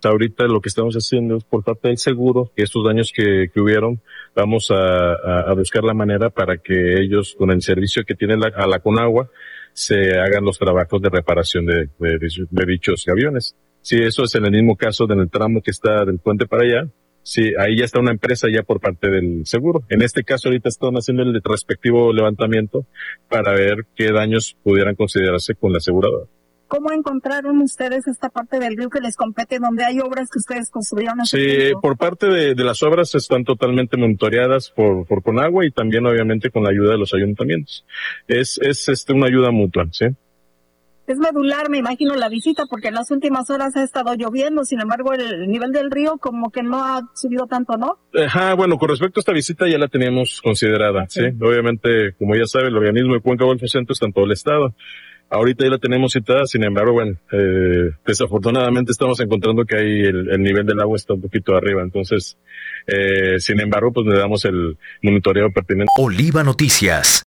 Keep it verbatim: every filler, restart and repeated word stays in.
Ahorita lo que estamos haciendo es por parte del seguro, que estos daños que, que hubieron, vamos a, a, a buscar la manera para que ellos, con el servicio que tienen la, a la Conagua, se hagan los trabajos de reparación de, de, de dichos aviones. Sí, eso es en el mismo caso del tramo que está del puente para allá. Sí, ahí ya está una empresa ya por parte del seguro. En este caso ahorita están haciendo el respectivo levantamiento para ver qué daños pudieran considerarse con la aseguradora. ¿Cómo encontraron ustedes esta parte del río que les compete, donde hay obras que ustedes construyeron? Sí, punto? Por parte de, de las obras están totalmente monitoreadas por, por Conagua y también obviamente con la ayuda de los ayuntamientos. Es, es este una ayuda mutua, ¿sí? Es medular, me imagino, la visita, porque en las últimas horas ha estado lloviendo, sin embargo, el nivel del río como que no ha subido tanto, ¿no? Ajá, bueno, con respecto a esta visita ya la teníamos considerada, ¿sí? sí. Obviamente, como ya sabe, el organismo de Cuenca Golfo Centro está en todo el estado. Ahorita ya la tenemos citada, sin embargo, bueno, eh, desafortunadamente estamos encontrando que ahí el, el nivel del agua está un poquito arriba, entonces, eh, sin embargo, pues le damos el monitoreo pertinente. Oliva Noticias.